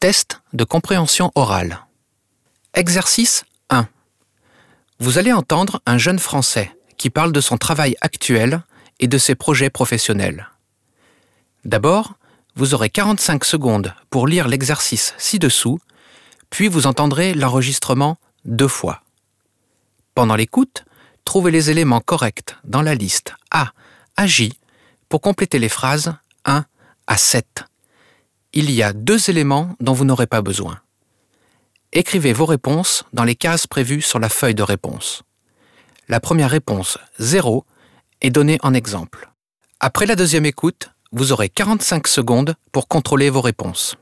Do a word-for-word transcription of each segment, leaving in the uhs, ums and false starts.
Test de compréhension orale. Exercice un. Vous allez entendre un jeune Français qui parle de son travail actuel et de ses projets professionnels. D'abord, vous aurez quarante-cinq secondes pour lire l'exercice ci-dessous, puis vous entendrez l'enregistrement deux fois. Pendant l'écoute, trouvez les éléments corrects dans la liste A à J pour compléter les phrases un à sept. Il y a deux éléments dont vous n'aurez pas besoin. Écrivez vos réponses dans les cases prévues sur la feuille de réponse. La première réponse, zéro, est donnée en exemple. Après la deuxième écoute, vous aurez quarante-cinq secondes pour contrôler vos réponses.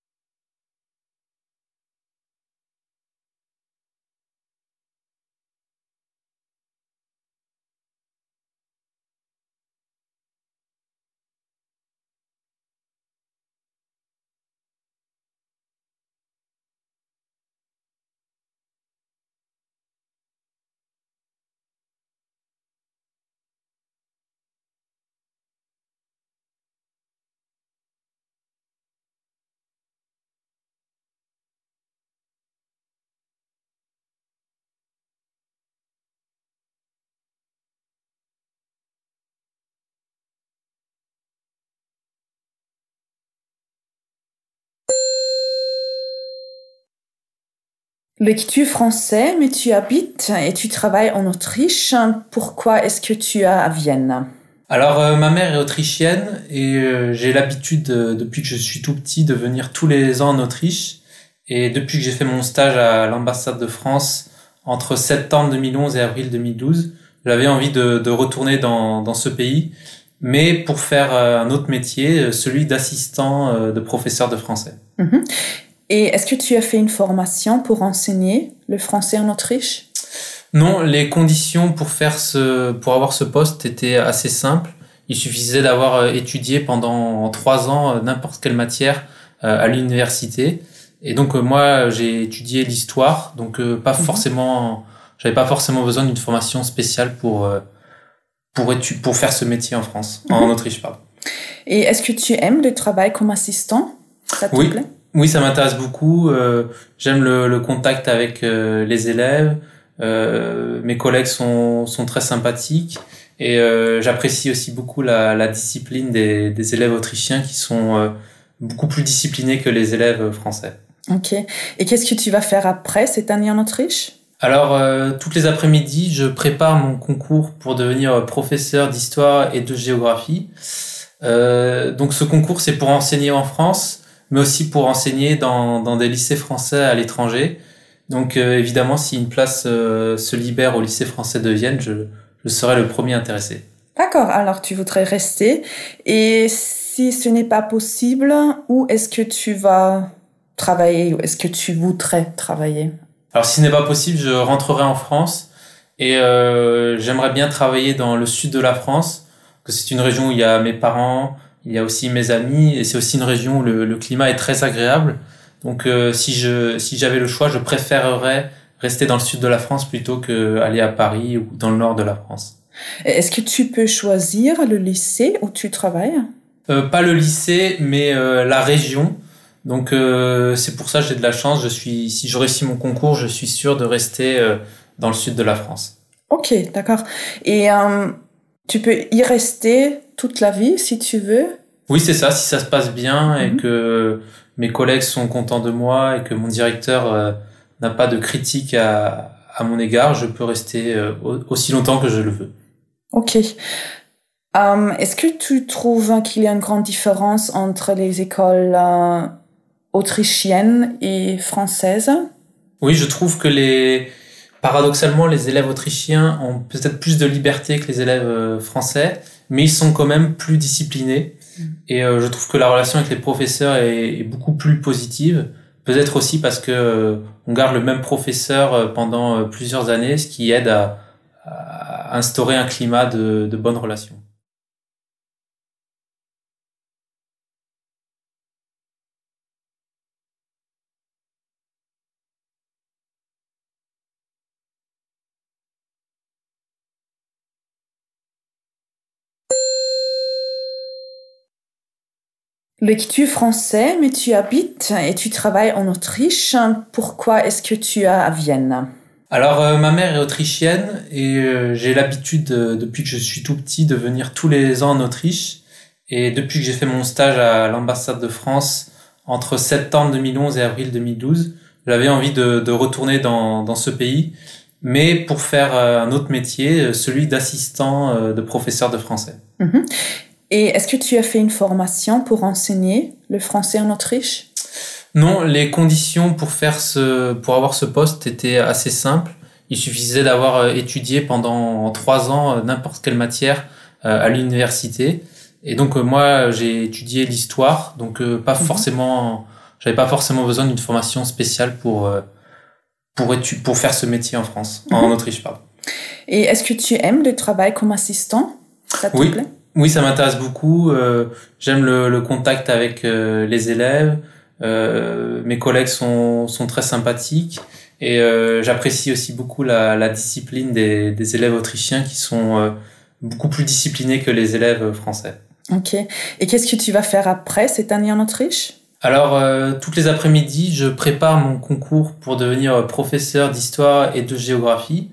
Le tu es français, mais tu habites et tu travailles en Autriche. Pourquoi est-ce que tu es à Vienne? Alors, euh, ma mère est autrichienne et euh, j'ai l'habitude, euh, depuis que je suis tout petit, de venir tous les ans en Autriche. Et depuis que j'ai fait mon stage à l'ambassade de France entre septembre deux mille onze et avril deux mille douze, j'avais envie de, de retourner dans, dans ce pays, mais pour faire euh, un autre métier, celui d'assistant euh, de professeur de français. Mmh. Et est-ce que tu as fait une formation pour enseigner le français en Autriche? Non, les conditions pour faire ce, pour avoir ce poste étaient assez simples. Il suffisait d'avoir étudié pendant trois ans n'importe quelle matière à l'université. Et donc moi, j'ai étudié l'histoire, donc pas mmh. forcément, j'avais pas forcément besoin d'une formation spéciale pour pour étu- pour faire ce métier en France, mmh. en Autriche, pardon. Et est-ce que tu aimes le travail comme assistant? Ça te oui. plaît? Oui, ça m'intéresse beaucoup. Euh, j'aime le, le contact avec euh, les élèves. Euh, mes collègues sont, sont très sympathiques et euh, j'apprécie aussi beaucoup la, la discipline des, des élèves autrichiens qui sont euh, beaucoup plus disciplinés que les élèves français. Ok. Et qu'est-ce que tu vas faire après cette année en Autriche? Alors, euh, toutes les après-midi, je prépare mon concours pour devenir professeur d'histoire et de géographie. Euh, donc, ce concours, c'est pour enseigner en France, mais aussi pour enseigner dans, dans des lycées français à l'étranger. Donc euh, évidemment, si une place euh, se libère au lycée français de Vienne, je, je serai le premier intéressé. D'accord, alors tu voudrais rester. Et si ce n'est pas possible, où est-ce que tu vas travailler? Où est-ce que tu voudrais travailler? Alors si ce n'est pas possible, je rentrerai en France et euh, j'aimerais bien travailler dans le sud de la France, parce que c'est une région où il y a mes parents, il y a aussi mes amis, et c'est aussi une région où le, le climat est très agréable. Donc euh, si je si j'avais le choix, je préférerais rester dans le sud de la France plutôt qu'aller à Paris ou dans le nord de la France. Est-ce que tu peux choisir le lycée où tu travailles? euh, Pas le lycée, mais euh, la région. Donc euh, c'est pour ça que j'ai de la chance. Je suis, si je réussis mon concours, je suis sûr de rester euh, dans le sud de la France. Ok, d'accord. Et euh, tu peux y rester toute la vie si tu veux? Oui, c'est ça. Si ça se passe bien et mm-hmm. que mes collègues sont contents de moi et que mon directeur euh, n'a pas de critique à, à mon égard, je peux rester euh, aussi longtemps que je le veux. Ok. Um, est-ce que tu trouves qu'il y a une grande différence entre les écoles euh, autrichiennes et françaises? Oui, je trouve que les paradoxalement les élèves autrichiens ont peut-être plus de liberté que les élèves français, mais ils sont quand même plus disciplinés. Mmh. Et euh, je trouve que la relation avec les professeurs est, est beaucoup plus positive. Peut-être aussi parce que euh, on garde le même professeur pendant euh, plusieurs années, ce qui aide à, à instaurer un climat de, de bonnes relations. Mais que tu es français, mais tu habites et tu travailles en Autriche. Pourquoi est-ce que tu es à Vienne? Alors, euh, ma mère est autrichienne et euh, j'ai l'habitude, euh, depuis que je suis tout petit, de venir tous les ans en Autriche. Et depuis que j'ai fait mon stage à l'ambassade de France entre septembre deux mille onze et avril deux mille douze, j'avais envie de, de retourner dans, dans ce pays, mais pour faire euh, un autre métier, euh, celui d'assistant euh, de professeur de français. Mhm. Et est-ce que tu as fait une formation pour enseigner le français en Autriche? Non, les conditions pour faire ce, pour avoir ce poste étaient assez simples. Il suffisait d'avoir euh, étudié pendant trois ans euh, n'importe quelle matière euh, à l'université. Et donc euh, moi, j'ai étudié l'histoire, donc euh, pas Mhm. forcément, j'avais pas forcément besoin d'une formation spéciale pour euh, pour étu- pour faire ce métier en France, en Mhm. Autriche, pardon. Et est-ce que tu aimes le travail comme assistant? Ça te Oui, plaît? oui, ça m'intéresse beaucoup. Euh, j'aime le, le contact avec euh, les élèves. Euh, mes collègues sont, sont très sympathiques et euh, j'apprécie aussi beaucoup la, la discipline des, des élèves autrichiens qui sont euh, beaucoup plus disciplinés que les élèves français. Ok. Et qu'est-ce que tu vas faire après cette année en Autriche? Alors, euh, toutes les après-midi, je prépare mon concours pour devenir professeur d'histoire et de géographie.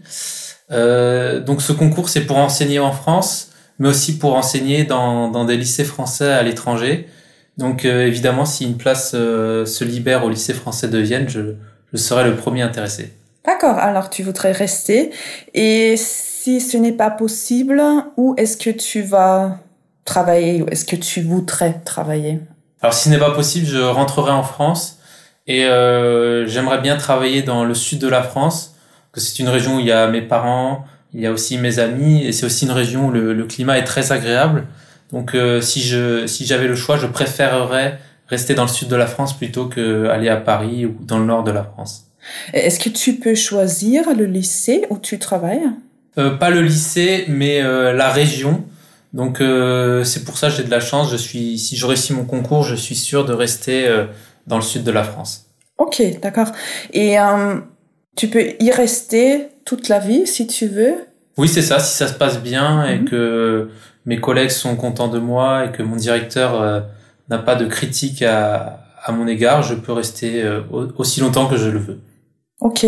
Euh, donc, ce concours, c'est pour enseigner en France, mais aussi pour enseigner dans, dans des lycées français à l'étranger. Donc, euh, évidemment, si une place euh, se libère au lycée français de Vienne, je, je serai le premier intéressé. D'accord, alors tu voudrais rester. Et si ce n'est pas possible, où est-ce que tu vas travailler? Où est-ce que tu voudrais travailler? Alors, si ce n'est pas possible, je rentrerai en France et euh, j'aimerais bien travailler dans le sud de la France, parce que c'est une région où il y a mes parents, il y a aussi mes amis, et c'est aussi une région où le, le climat est très agréable. Donc, euh, si je si j'avais le choix, je préférerais rester dans le sud de la France plutôt que aller à Paris ou dans le nord de la France. Et est-ce que tu peux choisir le lycée où tu travailles? Euh, pas le lycée, mais euh, la région. Donc, euh, c'est pour ça que j'ai de la chance. Je suis, si je réussis mon concours, je suis sûr de rester euh, dans le sud de la France. Ok, d'accord. Et euh, tu peux y rester toute la vie si tu veux? Oui, c'est ça. Si ça se passe bien et Mhm. que mes collègues sont contents de moi et que mon directeur euh, n'a pas de critique à, à mon égard, je peux rester euh, au- aussi longtemps que je le veux. Ok.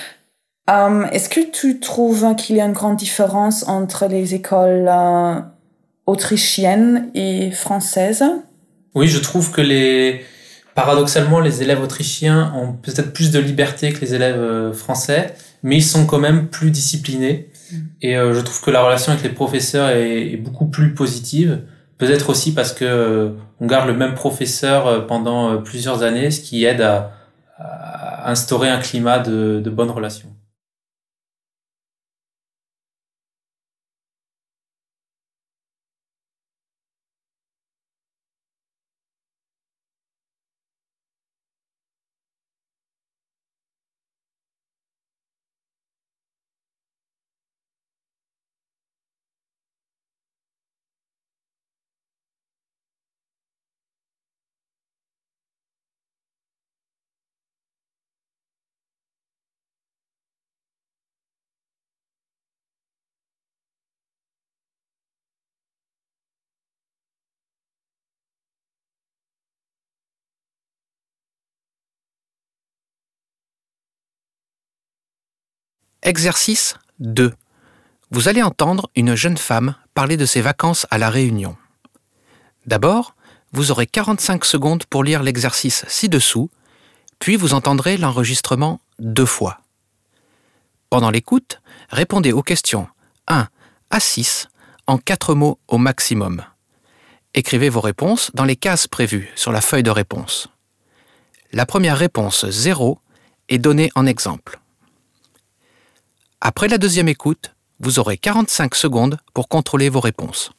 Euh, est-ce que tu trouves qu'il y a une grande différence entre les écoles euh, autrichiennes et françaises? Oui, je trouve que les, paradoxalement, les élèves autrichiens ont peut-être plus de liberté que les élèves euh, français, mais ils sont quand même plus disciplinés. Et euh, je trouve que la relation avec les professeurs est, est beaucoup plus positive. Peut-être aussi parce que euh, on garde le même professeur euh, pendant euh, plusieurs années, ce qui aide à, à instaurer un climat de, de bonnes relations. Exercice deux. Vous allez entendre une jeune femme parler de ses vacances à La Réunion. D'abord, vous aurez quarante-cinq secondes pour lire l'exercice ci-dessous, puis vous entendrez l'enregistrement deux fois. Pendant l'écoute, répondez aux questions un à six en quatre mots au maximum. Écrivez vos réponses dans les cases prévues sur la feuille de réponse. La première réponse zéro est donnée en exemple. Après la deuxième écoute, vous aurez quarante-cinq secondes pour contrôler vos réponses.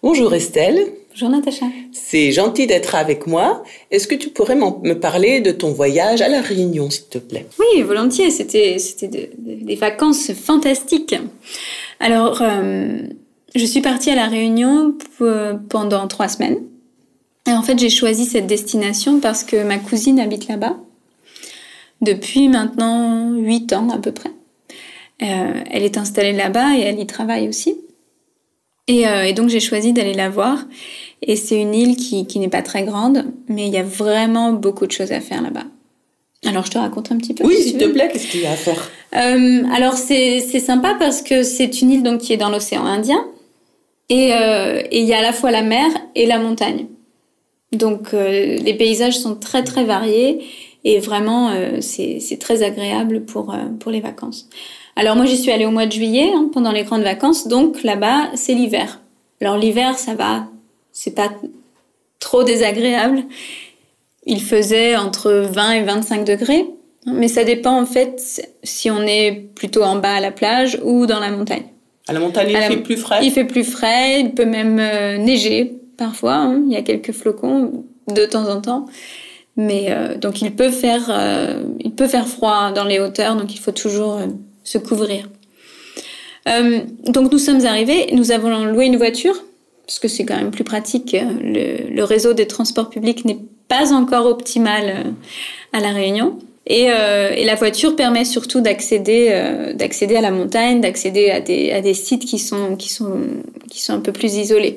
Bonjour Estelle. Bonjour Natacha. C'est gentil d'être avec moi. Est-ce que tu pourrais me parler de ton voyage à La Réunion, s'il te plaît? Oui, volontiers. C'était, c'était de, de, des vacances fantastiques. Alors, euh, je suis partie à La Réunion pour, pendant trois semaines. Et en fait, j'ai choisi cette destination parce que ma cousine habite là-bas depuis maintenant huit ans à peu près. Euh, elle est installée là-bas et elle y travaille aussi. Et, euh, et donc, j'ai choisi d'aller la voir. Et c'est une île qui, qui n'est pas très grande, mais il y a vraiment beaucoup de choses à faire là-bas. Alors, je te raconte un petit peu. Oui, s'il te plaît, qu'est-ce qu'il y a à faire? euh, Alors, c'est, c'est sympa parce que c'est une île donc, qui est dans l'océan Indien. Et, euh, et il y a à la fois la mer et la montagne. Donc, euh, les paysages sont très, très variés. Et vraiment, euh, c'est, c'est très agréable pour, euh, pour les vacances. Alors, moi, j'y suis allée au mois de juillet, hein, pendant les grandes vacances. Donc, là-bas, c'est l'hiver. Alors, l'hiver, ça va. C'est pas trop désagréable. Il faisait entre vingt et vingt-cinq degrés. Mais ça dépend, en fait, si on est plutôt en bas à la plage ou dans la montagne. À la montagne, il à fait la... plus frais? Il fait plus frais. Il peut même euh, neiger, parfois. Hein. Il y a quelques flocons, de temps en temps. Mais euh, donc, il peut faire, euh, il peut faire froid dans les hauteurs. Donc, il faut toujours euh, se couvrir. Euh, donc, nous sommes arrivés. Nous avons loué une voiture. Parce que c'est quand même plus pratique. Le, le réseau des transports publics n'est pas encore optimal à La Réunion. Et, euh, et la voiture permet surtout d'accéder, euh, d'accéder à la montagne, d'accéder à des, à des sites qui sont, qui sont, qui sont un peu plus isolés.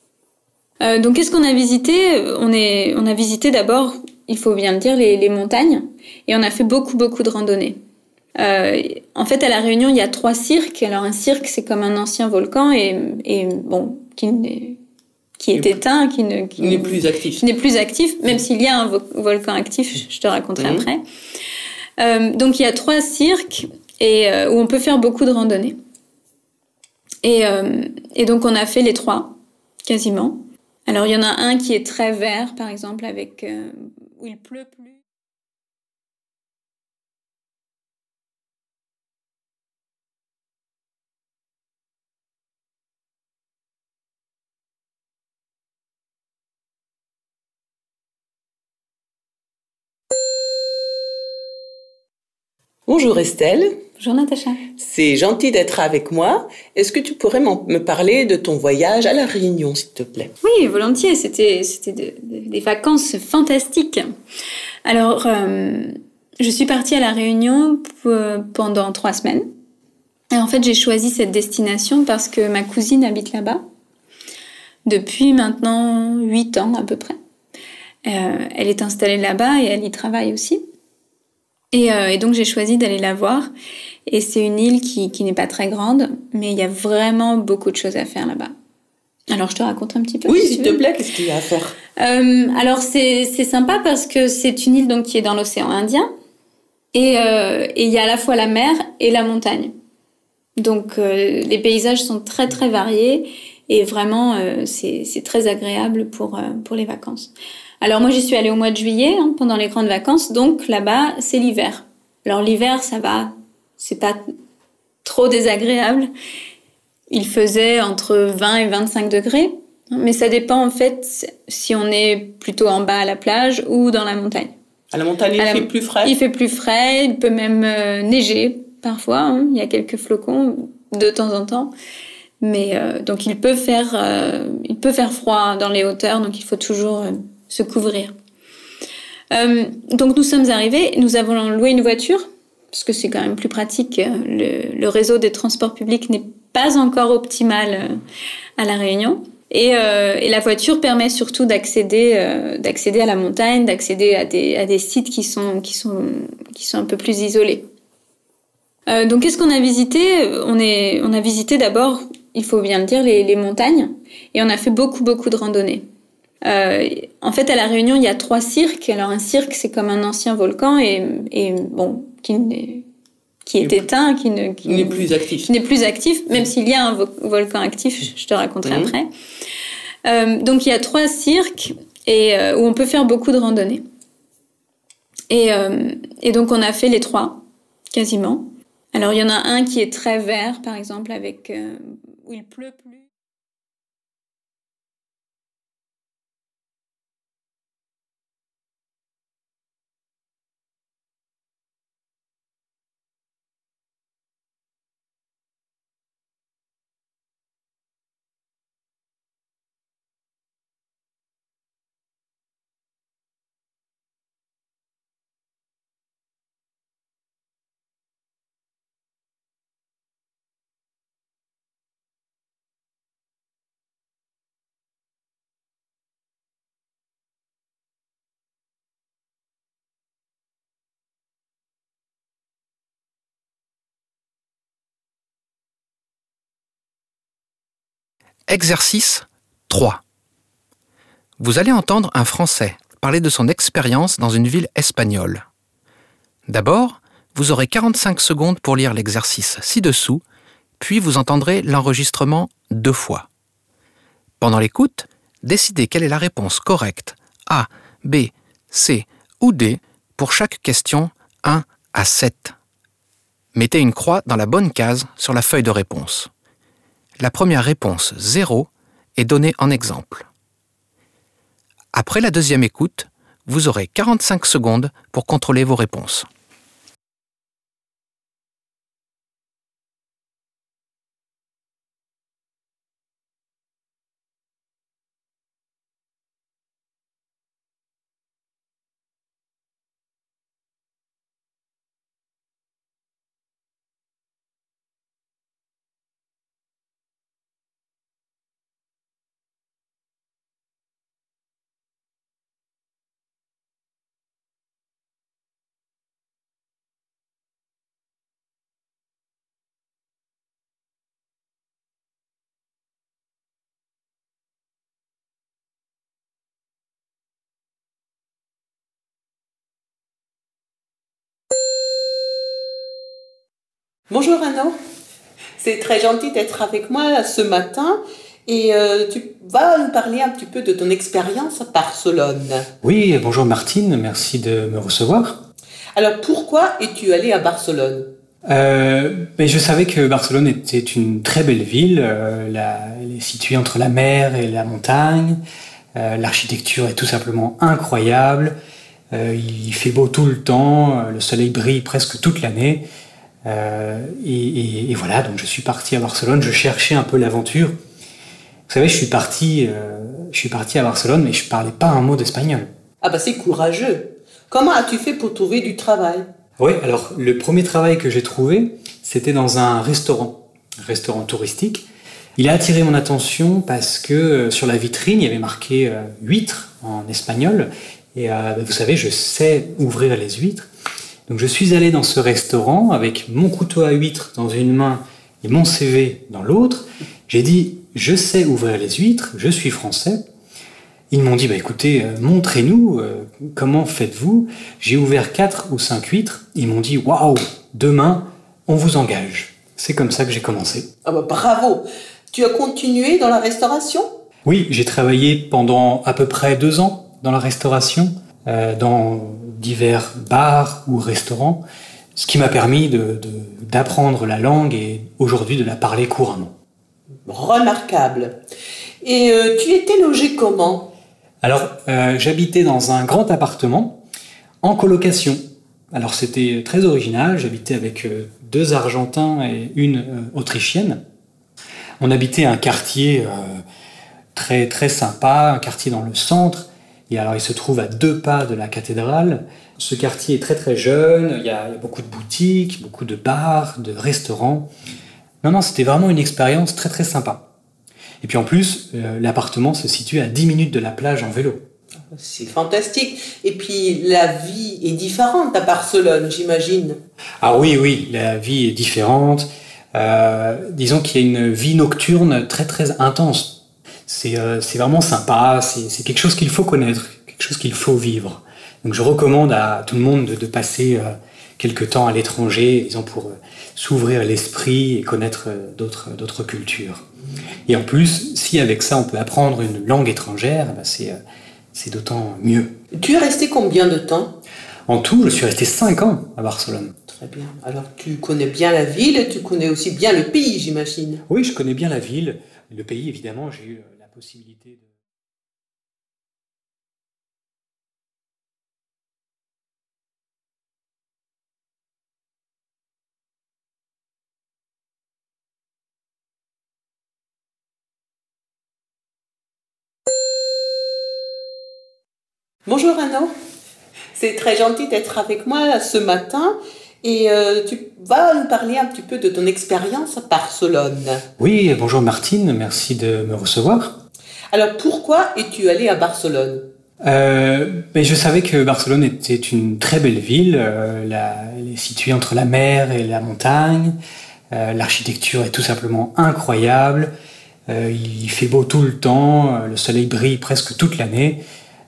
Euh, donc, qu'est-ce qu'on a visité? on, est, on a visité d'abord, il faut bien le dire, les, les montagnes. Et on a fait beaucoup, beaucoup de randonnées. Euh, en fait, à La Réunion, il y a trois cirques. Alors, un cirque, c'est comme un ancien volcan et, et bon, qui, n'est, qui est éteint, qui, ne, qui n'est plus actif. Qui n'est plus actif, même s'il y a un vo- volcan actif, je te raconterai mmh. après. Euh, donc, il y a trois cirques et, euh, où on peut faire beaucoup de randonnées. Et, euh, et donc, on a fait les trois, quasiment. Alors, il y en a un qui est très vert, par exemple, avec euh, où il pleut plus. Bonjour Estelle. Bonjour Natacha. C'est gentil d'être avec moi. Est-ce que tu pourrais me parler de ton voyage à La Réunion, s'il te plaît? Oui, volontiers. C'était, c'était de, de, des vacances fantastiques. Alors, euh, je suis partie à La Réunion pour, pendant trois semaines. Et en fait, j'ai choisi cette destination parce que ma cousine habite là-bas depuis maintenant huit ans à peu près. Euh, elle est installée là-bas et elle y travaille aussi. Et, euh, et donc, j'ai choisi d'aller la voir. Et c'est une île qui, qui n'est pas très grande, mais il y a vraiment beaucoup de choses à faire là-bas. Alors, je te raconte un petit peu. Oui, si s'il te plaît, qu'est-ce qu'il y a à faire? euh, Alors, c'est, c'est sympa parce que c'est une île donc, qui est dans l'océan Indien. Et, euh, et il y a à la fois la mer et la montagne. Donc, euh, les paysages sont très, très variés. Et vraiment, euh, c'est, c'est très agréable pour, euh, pour les vacances. Alors moi, j'y suis allée au mois de juillet, hein, pendant les grandes vacances. Donc là-bas, c'est l'hiver. Alors l'hiver, ça va. C'est pas trop désagréable. Il faisait entre vingt et vingt-cinq degrés. Mais ça dépend, en fait, si on est plutôt en bas à la plage ou dans la montagne. À la montagne, il à fait la... plus frais? Il fait plus frais. Il peut même euh, neiger, parfois. Hein. Il y a quelques flocons, de temps en temps. Mais euh, donc, il peut faire, euh, il peut faire froid dans les hauteurs. Donc, il faut toujours... Euh, se couvrir. Euh, donc nous sommes arrivés, nous avons loué une voiture, parce que c'est quand même plus pratique. Le, le réseau des transports publics n'est pas encore optimal à La Réunion. Et, euh, et la voiture permet surtout d'accéder, euh, d'accéder à la montagne, d'accéder à des, à des sites qui sont, qui sont, qui sont un peu plus isolés. Euh, donc qu'est-ce qu'on a visité? on, est, on a visité d'abord, il faut bien le dire, les, les montagnes. Et on a fait beaucoup, beaucoup de randonnées. Euh, en fait, à La Réunion, il y a trois cirques. Alors, un cirque, c'est comme un ancien volcan et, et bon, qui, n'est, qui est éteint, qui, ne, qui n'est plus actif. Qui n'est plus actif, même s'il y a un vo- volcan actif, je te raconterai mmh. après. Euh, donc, il y a trois cirques et, euh, où on peut faire beaucoup de randonnées. Et, euh, et donc, on a fait les trois, quasiment. Alors, il y en a un qui est très vert, par exemple, avec euh, où il pleut plus. Exercice trois. Vous allez entendre un Français parler de son expérience dans une ville espagnole. D'abord, vous aurez quarante-cinq secondes pour lire l'exercice ci-dessous, puis vous entendrez l'enregistrement deux fois. Pendant l'écoute, décidez quelle est la réponse correcte A, B, C ou D pour chaque question un à sept. Mettez une croix dans la bonne case sur la feuille de réponse. La première réponse zéro est donnée en exemple. Après la deuxième écoute, vous aurez quarante-cinq secondes pour contrôler vos réponses. Bonjour Arnaud, c'est très gentil d'être avec moi ce matin et euh, tu vas nous parler un petit peu de ton expérience à Barcelone. Oui, bonjour Martine, merci de me recevoir. Alors pourquoi es-tu allée à Barcelone ? euh, ben Je savais que Barcelone était une très belle ville, euh, la, elle est située entre la mer et la montagne, euh, l'architecture est tout simplement incroyable, euh, il fait beau tout le temps, euh, le soleil brille presque toute l'année. Euh, et, et, et voilà, donc je suis parti à Barcelone, je cherchais un peu l'aventure. Vous savez, je suis parti, euh, je suis parti à Barcelone, mais je parlais pas un mot d'espagnol. Ah bah c'est courageux. Comment as-tu fait pour trouver du travail ? Oui, alors le premier travail que j'ai trouvé, c'était dans un restaurant, un restaurant touristique. Il a attiré mon attention parce que euh, sur la vitrine, il y avait marqué euh, huîtres en espagnol. Et euh, vous savez, je sais ouvrir les huîtres. Donc je suis allé dans ce restaurant avec mon couteau à huîtres dans une main et mon C V dans l'autre. J'ai dit, je sais ouvrir les huîtres, je suis français. Ils m'ont dit, bah écoutez, euh, montrez-nous, euh, comment faites-vous ? J'ai ouvert quatre ou cinq huîtres. Ils m'ont dit, waouh, demain, on vous engage. C'est comme ça que j'ai commencé. Ah bah bravo ! Tu as continué dans la restauration ? Oui, j'ai travaillé pendant à peu près deux ans dans la restauration, euh, dans divers bars ou restaurants, ce qui m'a permis de, de, d'apprendre la langue et aujourd'hui de la parler couramment. Remarquable. Et euh, tu étais logé comment ? Alors, euh, j'habitais dans un grand appartement en colocation. Alors, c'était très original. J'habitais avec euh, deux Argentins et une euh, Autrichienne. On habitait un quartier euh, très, très sympa, un quartier dans le centre. Et alors, il se trouve à deux pas de la cathédrale. Ce quartier est très très jeune, il y a, il y a beaucoup de boutiques, beaucoup de bars, de restaurants. Non, non, c'était vraiment une expérience très très sympa. Et puis en plus, euh, l'appartement se situe à dix minutes de la plage en vélo. C'est fantastique. Et puis, la vie est différente à Barcelone, j'imagine. Ah oui, oui, la vie est différente. Euh, disons qu'il y a une vie nocturne très très intense. C'est, euh, c'est vraiment sympa, c'est, c'est quelque chose qu'il faut connaître, quelque chose qu'il faut vivre. Donc je recommande à tout le monde de, de passer euh, quelques temps à l'étranger, disons pour euh, s'ouvrir l'esprit et connaître euh, d'autres, d'autres cultures. Et en plus, si avec ça on peut apprendre une langue étrangère, bah c'est, euh, c'est d'autant mieux. Tu es resté combien de temps ? En tout, je suis resté cinq ans à Barcelone. Très bien. Alors tu connais bien la ville et tu connais aussi bien le pays, j'imagine. Oui, je connais bien la ville. Le pays, évidemment, j'ai eu la possibilité de... Bonjour Arnaud, c'est très gentil d'être avec moi ce matin et euh, tu vas nous parler un petit peu de ton expérience à Barcelone. Oui, bonjour Martine, merci de me recevoir. Alors pourquoi es-tu allée à Barcelone ? euh, ben Je savais que Barcelone était une très belle ville, euh, la, elle est située entre la mer et la montagne, euh, l'architecture est tout simplement incroyable, Euh, il fait beau tout le temps, le soleil brille presque toute l'année.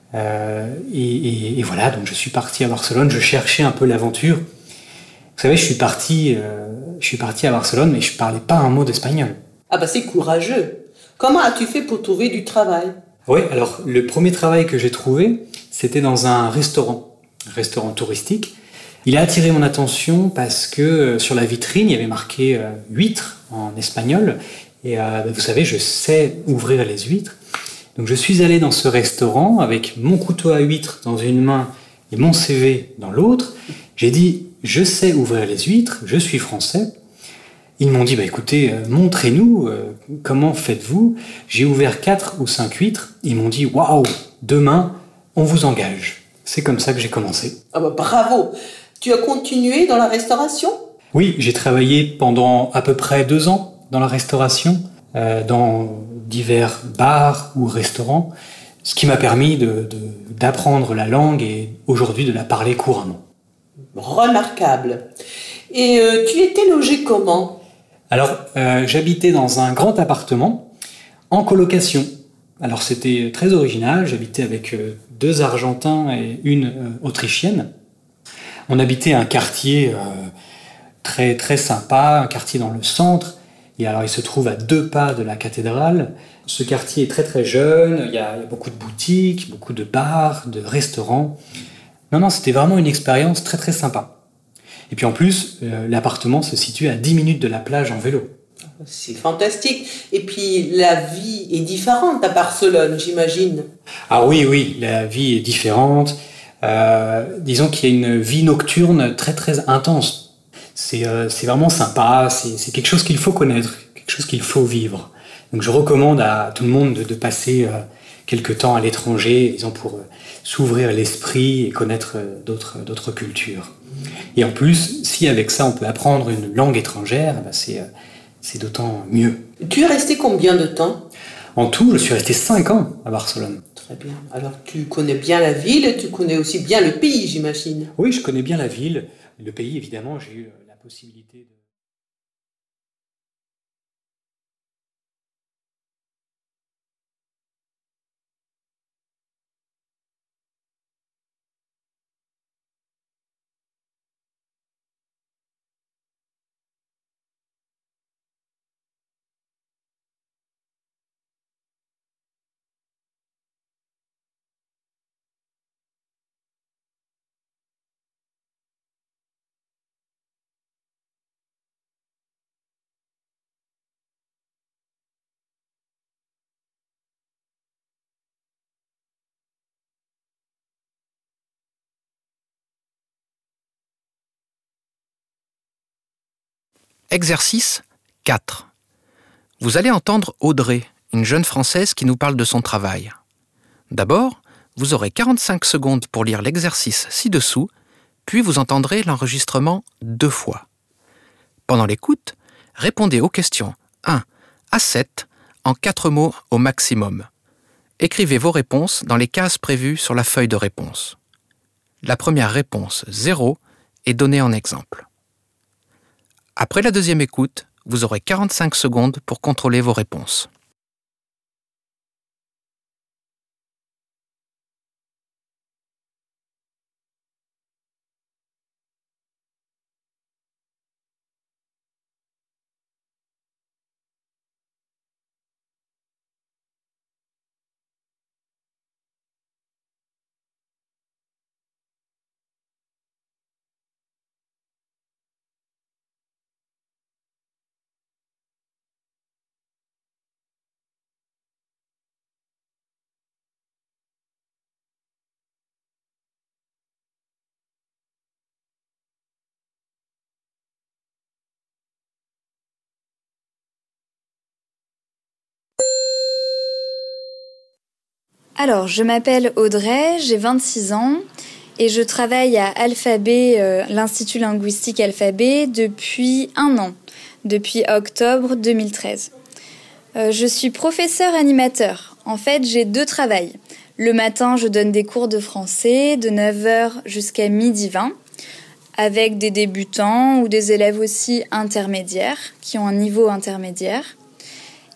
Euh, et, et, et voilà, donc je suis parti à Barcelone, je cherchais un peu l'aventure. Vous savez, je suis parti, euh, je suis parti à Barcelone, mais je parlais pas un mot d'espagnol. Ah bah c'est courageux. Comment as-tu fait pour trouver du travail? Oui, alors le premier travail que j'ai trouvé, c'était dans un restaurant, un restaurant touristique. Il a attiré mon attention parce que euh, sur la vitrine, il y avait marqué euh, huîtres en espagnol. Et euh, vous savez, je sais ouvrir les huîtres. Donc je suis allé dans ce restaurant avec mon couteau à huîtres dans une main et mon C V dans l'autre. J'ai dit, je sais ouvrir les huîtres, je suis français. Ils m'ont dit, bah écoutez, euh, montrez-nous, euh, comment faites-vous? J'ai ouvert quatre ou cinq huîtres. Ils m'ont dit, waouh, demain, on vous engage. C'est comme ça que j'ai commencé. Ah bah bravo. Tu as continué dans la restauration? Oui, j'ai travaillé pendant à peu près deux ans dans la restauration, euh, dans divers bars ou restaurants, ce qui m'a permis de, de, d'apprendre la langue et aujourd'hui de la parler couramment. Remarquable. Et euh, tu étais logé comment? Alors, euh, j'habitais dans un grand appartement en colocation. Alors, c'était très original. J'habitais avec euh, deux Argentins et une euh, Autrichienne. On habitait un quartier euh, très très sympa, un quartier dans le centre. Et alors, il se trouve à deux pas de la cathédrale. Ce quartier est très très jeune. Il y a, il y a beaucoup de boutiques, beaucoup de bars, de restaurants. Non, non, c'était vraiment une expérience très très sympa. Et puis en plus, euh, l'appartement se situe à dix minutes de la plage en vélo. C'est fantastique. Et puis la vie est différente à Barcelone, j'imagine. Ah oui, oui, la vie est différente. Euh, disons qu'il y a une vie nocturne très très intense. C'est, euh, c'est vraiment sympa, c'est, c'est quelque chose qu'il faut connaître, quelque chose qu'il faut vivre. Donc je recommande à tout le monde de, de passer euh, quelques temps à l'étranger, disons pour euh, s'ouvrir l'esprit et connaître euh, d'autres, d'autres cultures. Et en plus, si avec ça on peut apprendre une langue étrangère, bah c'est, euh, c'est d'autant mieux. Tu es resté combien de temps? En tout, je suis resté cinq ans à Barcelone. Très bien. Alors tu connais bien la ville et tu connais aussi bien le pays, j'imagine. Oui, je connais bien la ville. Le pays, évidemment, j'ai eu la possibilité de... Exercice quatre. Vous allez entendre Audrey, une jeune Française qui nous parle de son travail. D'abord, vous aurez quarante-cinq secondes pour lire l'exercice ci-dessous, puis vous entendrez l'enregistrement deux fois. Pendant l'écoute, répondez aux questions un à sept en quatre mots au maximum. Écrivez vos réponses dans les cases prévues sur la feuille de réponse. La première réponse, zéro, est donnée en exemple. Après la deuxième écoute, vous aurez quarante-cinq secondes pour contrôler vos réponses. Alors, je m'appelle Audrey, j'ai vingt-six ans et je travaille à Alphabet, euh, l'Institut linguistique Alphabet, depuis un an, depuis octobre deux mille treize. Euh, je suis professeur animateur. En fait, j'ai deux travails. Le matin, je donne des cours de français de neuf heures jusqu'à midi vingt, avec des débutants ou des élèves aussi intermédiaires, qui ont un niveau intermédiaire.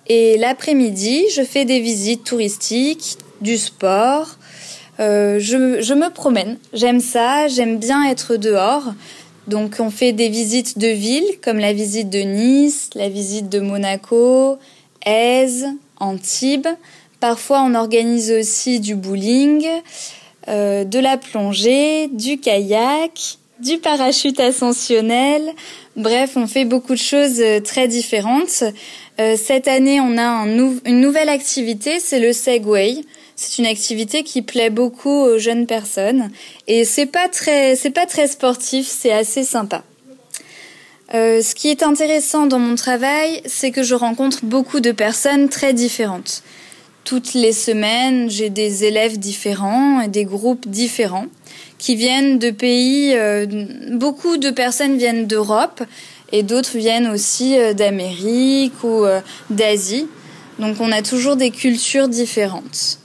Et l'après-midi, je fais des visites touristiques, du sport. Euh, je, je me promène. J'aime ça, j'aime bien être dehors. Donc on fait des visites de villes, comme la visite de Nice, la visite de Monaco, Èze, Antibes. Parfois on organise aussi du bowling, euh, de la plongée, du kayak, du parachute ascensionnel. Bref, on fait beaucoup de choses très différentes. Euh, cette année, on a un nou- une nouvelle activité, c'est le Segway. C'est une activité qui plaît beaucoup aux jeunes personnes et c'est pas très, c'est pas très sportif, c'est assez sympa. Euh, ce qui est intéressant dans mon travail, c'est que je rencontre beaucoup de personnes très différentes. Toutes les semaines, j'ai des élèves différents et des groupes différents qui viennent de pays. Euh, beaucoup de personnes viennent d'Europe et d'autres viennent aussi euh, d'Amérique ou euh, d'Asie. Donc on a toujours des cultures différentes.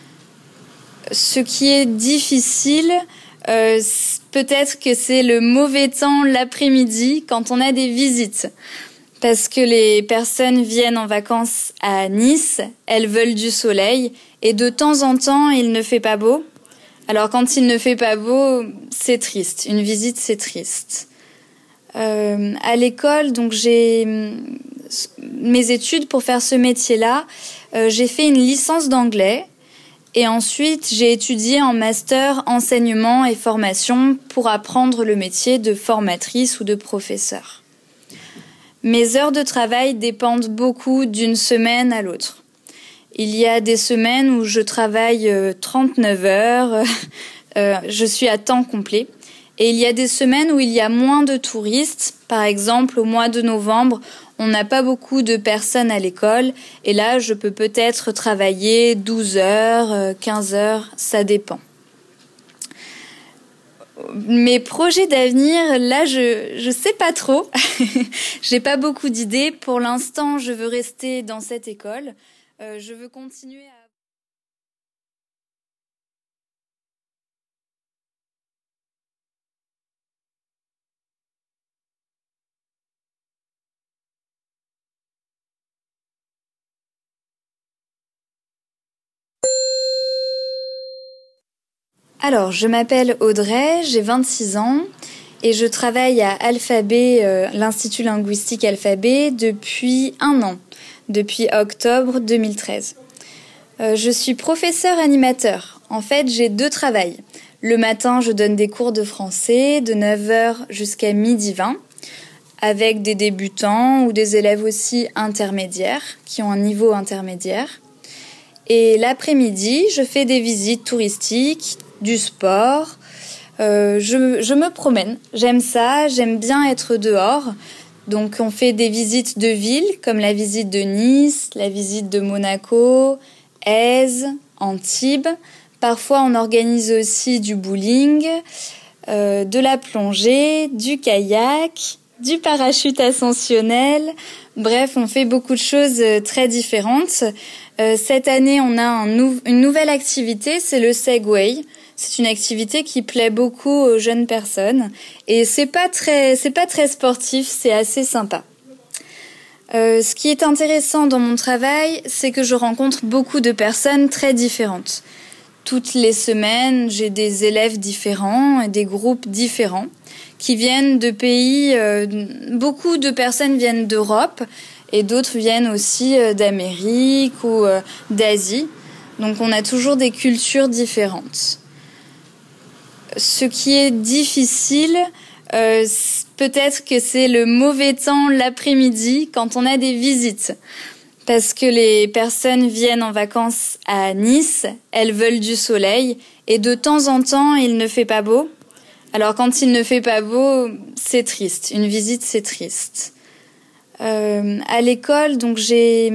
Ce qui est difficile, euh, peut-être que c'est le mauvais temps l'après-midi quand on a des visites. Parce que les personnes viennent en vacances à Nice, elles veulent du soleil, et de temps en temps, il ne fait pas beau. Alors quand il ne fait pas beau, c'est triste. Une visite, c'est triste. Euh, à l'école, donc j'ai mes études pour faire ce métier-là. Euh, j'ai fait une licence d'anglais. Et ensuite, j'ai étudié en master enseignement et formation pour apprendre le métier de formatrice ou de professeur. Mes heures de travail dépendent beaucoup d'une semaine à l'autre. Il y a des semaines où je travaille trente-neuf heures, euh, je suis à temps complet. Et il y a des semaines où il y a moins de touristes. Par exemple, au mois de novembre, on n'a pas beaucoup de personnes à l'école. Et là, je peux peut-être travailler douze heures, quinze heures, ça dépend. Mes projets d'avenir, là, je je sais pas trop. J'ai pas beaucoup d'idées. Pour l'instant, je veux rester dans cette école. Euh, je veux continuer à... Alors, je m'appelle Audrey, j'ai vingt-six ans et je travaille à Alphabet, euh, l'Institut linguistique Alphabet, depuis un an, depuis octobre deux mille treize. Euh, je suis professeur animateur. En fait, j'ai deux travails. Le matin, je donne des cours de français de neuf heures jusqu'à midi vingt avec des débutants ou des élèves aussi intermédiaires qui ont un niveau intermédiaire. Et l'après-midi, je fais des visites touristiques, du sport. Euh, je, je me promène. J'aime ça, j'aime bien être dehors. Donc on fait des visites de villes, comme la visite de Nice, la visite de Monaco, Èze, Antibes. Parfois on organise aussi du bowling, euh, de la plongée, du kayak, du parachute ascensionnel. Bref, on fait beaucoup de choses très différentes. Euh, cette année, on a un nou- une nouvelle activité, c'est le Segway. C'est une activité qui plaît beaucoup aux jeunes personnes et c'est pas très, c'est pas très sportif, c'est assez sympa. Euh, ce qui est intéressant dans mon travail, c'est que je rencontre beaucoup de personnes très différentes. Toutes les semaines, j'ai des élèves différents et des groupes différents qui viennent de pays. Euh, beaucoup de personnes viennent d'Europe et d'autres viennent aussi euh, d'Amérique ou euh, d'Asie. Donc on a toujours des cultures différentes. Ce qui est difficile, euh, peut-être que c'est le mauvais temps l'après-midi quand on a des visites. Parce que les personnes viennent en vacances à Nice, elles veulent du soleil et de temps en temps, il ne fait pas beau. Alors quand il ne fait pas beau, c'est triste. Une visite, c'est triste. Euh, à l'école, donc j'ai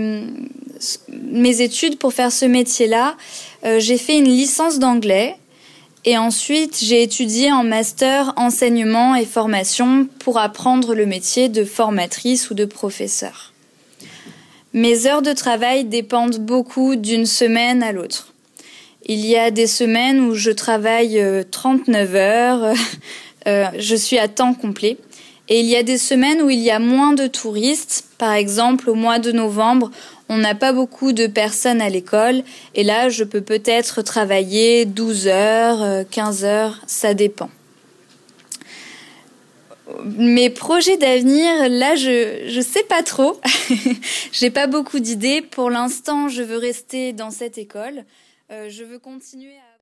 mes études pour faire ce métier-là. Euh, j'ai fait une licence d'anglais. Et ensuite, j'ai étudié en master enseignement et formation pour apprendre le métier de formatrice ou de professeur. Mes heures de travail dépendent beaucoup d'une semaine à l'autre. Il y a des semaines où je travaille trente-neuf heures, euh, je suis à temps complet. Et il y a des semaines où il y a moins de touristes. Par exemple, au mois de novembre, on n'a pas beaucoup de personnes à l'école. Et là, je peux peut-être travailler douze heures, quinze heures, ça dépend. Mes projets d'avenir, là, je je sais pas trop. J'ai pas beaucoup d'idées. Pour l'instant, je veux rester dans cette école. Euh, je veux continuer à...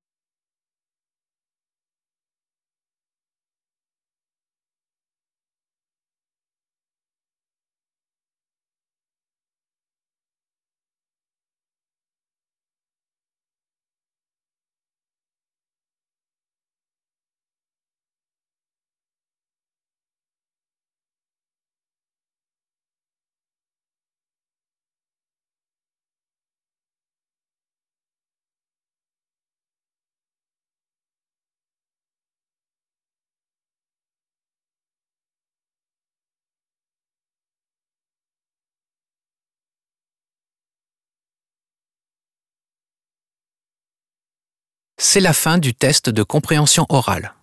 C'est la fin du test de compréhension orale.